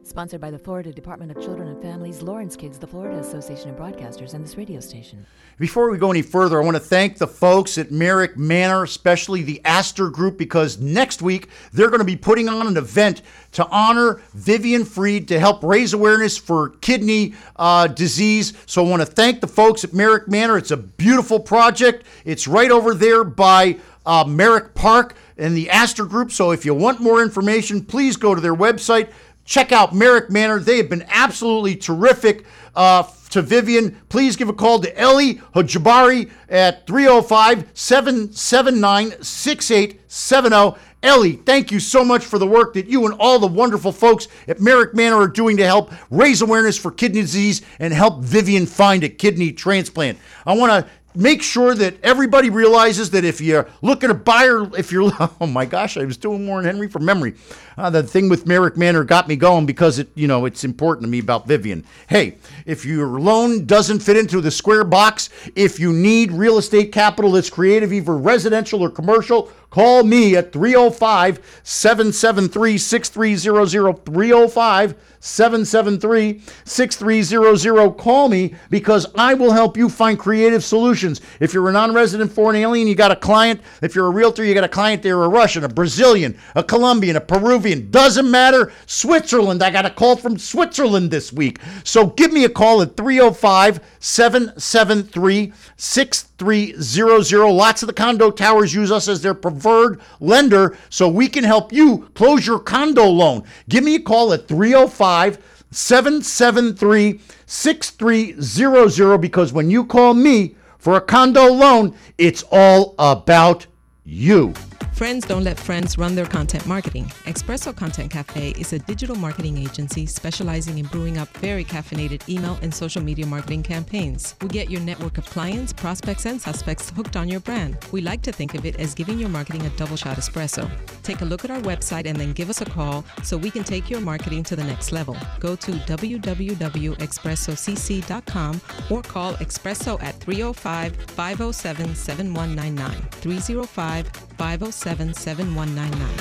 Sponsored by the Florida Department of Children and Families, Lawrence Kids, the Florida Association of Broadcasters, and this radio station. Before we go any further, I want to thank the folks at Merrick Manor, especially the Astor Group, because next week they're going to be putting on an event to honor Vivian Freed to help raise awareness for kidney uh, disease. So I want to thank the folks at Merrick Manor. It's a beautiful project. It's right over there by uh, Merrick Park and the Astor Group. So if you want more information, please go to their website. Check out Merrick Manor. They have been absolutely terrific uh, to Vivian. Please give a call to Ellie Hojabari at three oh five, seven seven nine, six eight seven oh. Ellie, thank you so much for the work that you and all the wonderful folks at Merrick Manor are doing to help raise awareness for kidney disease and help Vivian find a kidney transplant. I want to make sure that everybody realizes that if you're looking to buy or if you're, oh my gosh, I was doing Warren Henry from memory. Uh, the thing with Merrick Manor got me going because it, you know, it's important to me about Vivian. Hey, if your loan doesn't fit into the square box, if you need real estate capital that's creative, either residential or commercial, call me at three oh five, seven seven three, six three zero zero, three oh five, seven seven three, six three zero zero. Call me because I will help you find creative solutions. If you're a non-resident foreign alien, you got a client. If you're a realtor, you got a client there, a Russian, a Brazilian, a Colombian, a Peruvian. Doesn't matter. Switzerland. I got a call from Switzerland this week. So give me a call at three oh five, seven seven three, six three zero zero. Lots of the condo towers use us as their preferred lender so we can help you close your condo loan. Give me a call at three oh five, seven seven three, six three zero zero because when you call me for a condo loan, it's all about you. Friends don't let friends run their content marketing. Espresso Content Cafe is a digital marketing agency specializing in brewing up very caffeinated email and social media marketing campaigns. We get your network of clients, prospects, and suspects hooked on your brand. We like to think of it as giving your marketing a double shot espresso. Take a look at our website and then give us a call so we can take your marketing to the next level. Go to w w w dot espresso c c dot com or call Espresso at three oh five, five oh seven, seven one nine nine. three oh five, five oh seven, seven one nine nine.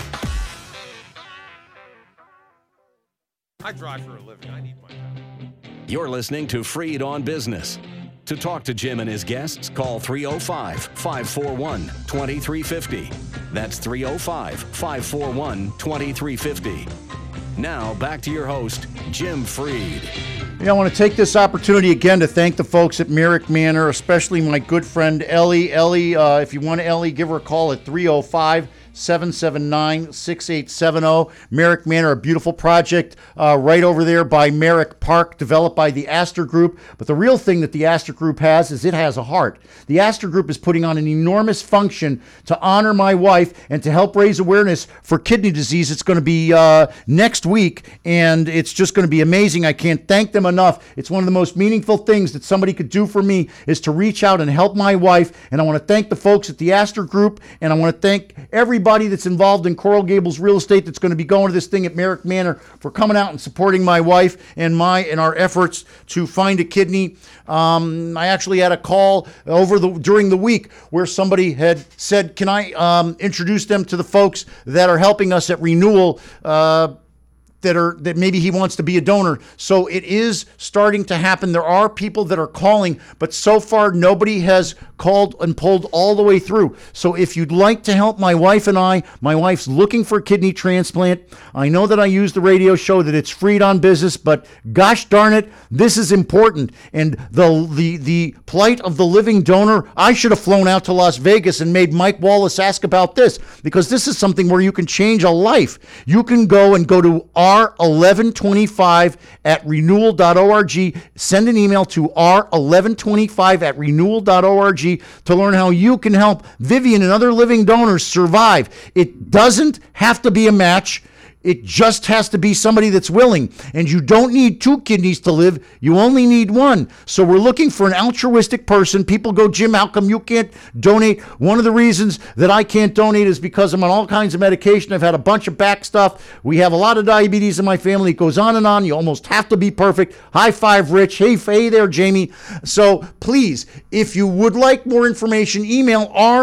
I drive for a living. I need my time. You're listening to Freed on Business. To talk to Jim and his guests, call three oh five, five four one, two three five oh. That's three oh five, five four one, two three five oh. Now, back to your host, Jim Freed. Yeah, I want to take this opportunity again to thank the folks at Merrick Manor, especially my good friend Ellie. Ellie, uh, if you want Ellie, give her a call at three oh five, seven seven nine, six eight seven oh. Merrick Manor, a beautiful project uh, right over there by Merrick Park, developed by the Astor Group. But the real thing that the Astor Group has is it has a heart. The Astor Group is putting on an enormous function to honor my wife and to help raise awareness for kidney disease. It's going to be uh, next week, and it's just going to be amazing. I can't thank them enough. It's one of the most meaningful things that somebody could do for me is to reach out and help my wife. And I want to thank the folks at the Astor Group, and I want to thank everybody that's involved in Coral Gables real estate that's going to be going to this thing at Merrick Manor for coming out and supporting my wife and my and our efforts to find a kidney. Um, I actually had a call over the during the week where somebody had said, "Can I um, introduce them to the folks that are helping us at Renewal?" Uh, that are that maybe he wants to be a donor. So it is starting to happen. There are people that are calling, but so far nobody has called and pulled all the way through. So if you'd like to help my wife and I, my wife's looking for a kidney transplant. I know that I use the radio show that it's Freed on Business, but gosh darn it, this is important. And the the the plight of the living donor, I should have flown out to Las Vegas and made Mike Wallace ask about this, because this is something where you can change a life. You can go and go to R eleven twenty-five at renewal dot org. Send an email to R eleven twenty-five at renewal dot org to learn how you can help Vivian and other living donors survive. It doesn't have to be a match. It just has to be somebody that's willing. And you don't need two kidneys to live. You only need one. So we're looking for an altruistic person. People go, Jim, how come you can't donate? One of the reasons that I can't donate is because I'm on all kinds of medication. I've had a bunch of back stuff. We have a lot of diabetes in my family. It goes on and on. You almost have to be perfect. High five, Rich. Hey, hey there, Jamie. So please, if you would like more information, email our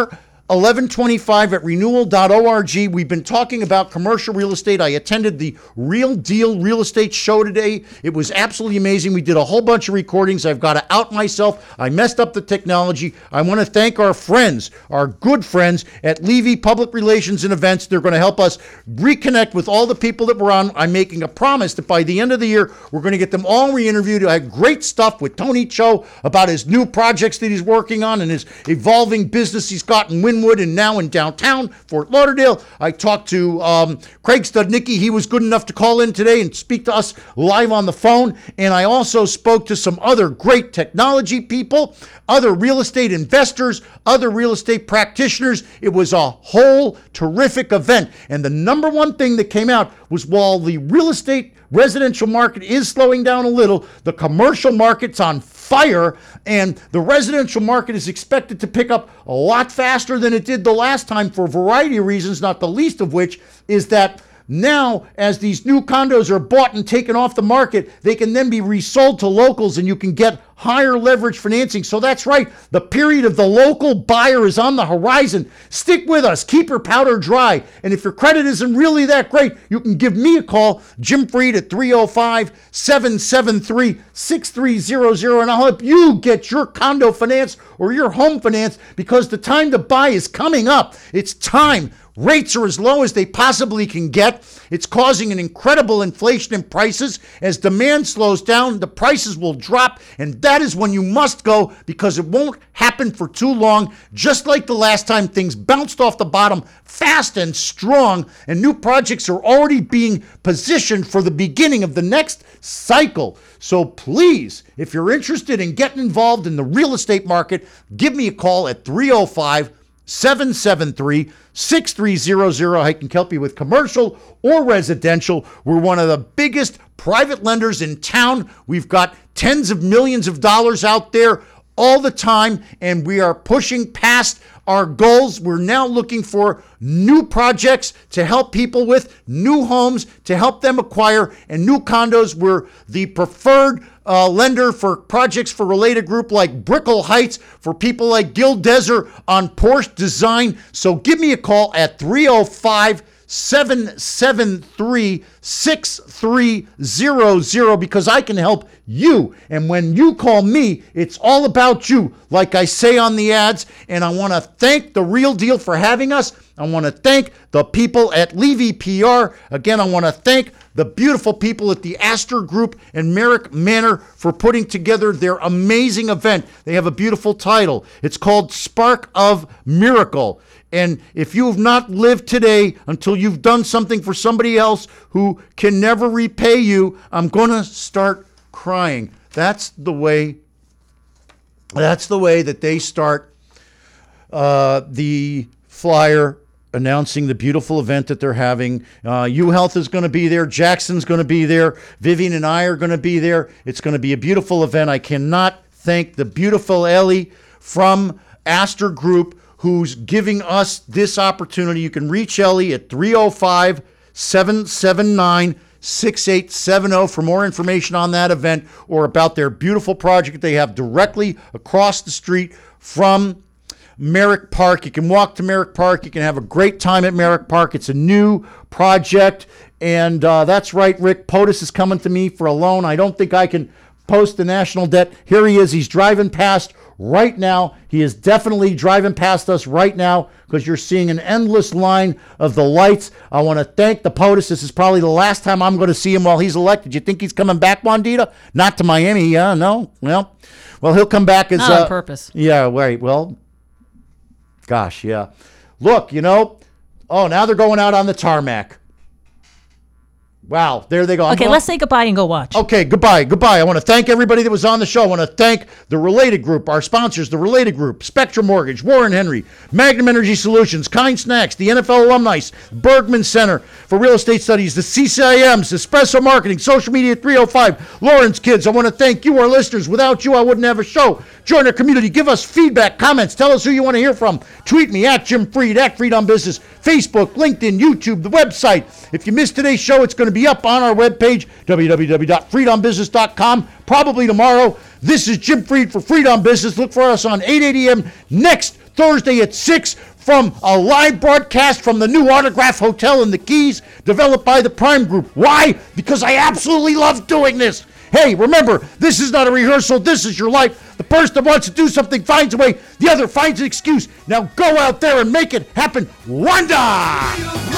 eleven twenty-five at renewal dot org. We've been talking about commercial real estate. I attended the Real Deal Real Estate show today. It was absolutely amazing. We did a whole bunch of recordings. I've got to out myself. I messed up the technology. I want to thank our friends, our good friends at Levy Public Relations and Events. They're going to help us reconnect with all the people that were on. I'm making a promise that by the end of the year, we're going to get them all re-interviewed. I had great stuff with Tony Cho about his new projects that he's working on and his evolving business he's got in Wynwood and now in downtown Fort Lauderdale. I talked to um, Craig Studnicki. He was good enough to call in today and speak to us live on the phone. And I also spoke to some other great technology people, other real estate investors, other real estate practitioners. It was a whole terrific event. And the number one thing that came out was while the real estate residential market is slowing down a little, the commercial market's on fire, and the residential market is expected to pick up a lot faster than it did the last time for a variety of reasons, not the least of which is that now, as these new condos are bought and taken off the market, they can then be resold to locals and you can get higher leverage financing. So that's right. The period of the local buyer is on the horizon. Stick with us. Keep your powder dry. And if your credit isn't really that great, you can give me a call, Jim Fried at three oh five, seven seven three, six three zero zero, and I'll help you get your condo finance or your home finance because the time to buy is coming up. It's time. Rates are as low as they possibly can get. It's causing an incredible inflation in prices. As demand slows down, the prices will drop, and that is when you must go because it won't happen for too long. Just like the last time, things bounced off the bottom fast and strong, and new projects are already being positioned for the beginning of the next cycle. So please, if you're interested in getting involved in the real estate market, give me a call at three oh five, seven seven three, six three zero zero. I can help you with commercial or residential. We're one of the biggest private lenders in town. We've got tens of millions of dollars out there all the time, and we are pushing past our goals. We're now looking for new projects to help people with, new homes to help them acquire, and new condos. We're the preferred Uh, lender for projects for related group like Brickell Heights, for people like Gil Deser on Porsche Design. So give me a call at three oh five, seven seven three, six three zero zero because I can help you. And when you call me, it's all about you, like I say on the ads. And I want to thank The Real Deal for having us. I want to thank the people at Levy P R. Again, I want to thank the beautiful people at the Astor Group and Merrick Manor for putting together their amazing event. They have a beautiful title. It's called Spark of Miracle. And if you have not lived today until you've done something for somebody else who can never repay you, I'm going to start crying. That's the way, that's the way that they start uh, the flyer announcing the beautiful event that they're having. Uh, UHealth is going to be there. Jackson's going to be there. Vivian and I are going to be there. It's going to be a beautiful event. I cannot thank the beautiful Ellie from Astor Group who's giving us this opportunity. You can reach Ellie at three oh five, seven seven nine, six eight seven zero for more information on that event or about their beautiful project they have directly across the street from Merrick Park. You can walk to Merrick Park. You can have a great time at Merrick Park. It's a new project. And uh, that's right, Rick POTUS is coming to me for a loan. I don't think I can post the national debt. Here he is. He's driving past right now. He is definitely driving past us right now because you're seeing an endless line of the lights. I want to thank the POTUS. This is probably the last time I'm going to see him while he's elected. You think he's coming back, Wandita? Not to Miami. Yeah, no. Well, well, he'll come back as Not on uh, purpose. Yeah, right. Well, gosh, yeah. Look, you know, oh, now they're going out on the tarmac. Wow, there they go. I'm Okay, going- let's say goodbye and go watch. Okay, goodbye, goodbye. I want to thank everybody that was on the show. I want to thank the Related Group, our sponsors, the Related Group, Spectrum Mortgage, Warren Henry, Magnum Energy Solutions, Kind Snacks, the N F L Alumni, Bergman Center for Real Estate Studies, the C C I Ms, Espresso Marketing, Social Media three oh five, Lawrence Kids. I want to thank you, our listeners. Without you, I wouldn't have a show. Join our community. Give us feedback, comments. Tell us who you want to hear from. Tweet me at Jim Fried, at Fried on Business, Facebook, LinkedIn, YouTube, the website. If you missed today's show, it's going to be up on our webpage, w w w dot fried on business dot com, probably tomorrow. This is Jim Fried for Fried on Business. Look for us on eight eighty a.m. next Thursday at six from a live broadcast from the new Autograph Hotel in the Keys, developed by the Prime Group. Why? Because I absolutely love doing this. Hey, remember, this is not a rehearsal. This is your life. The person that wants to do something finds a way. The other finds an excuse. Now go out there and make it happen. Wanda!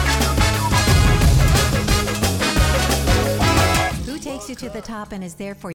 You to the top and is there for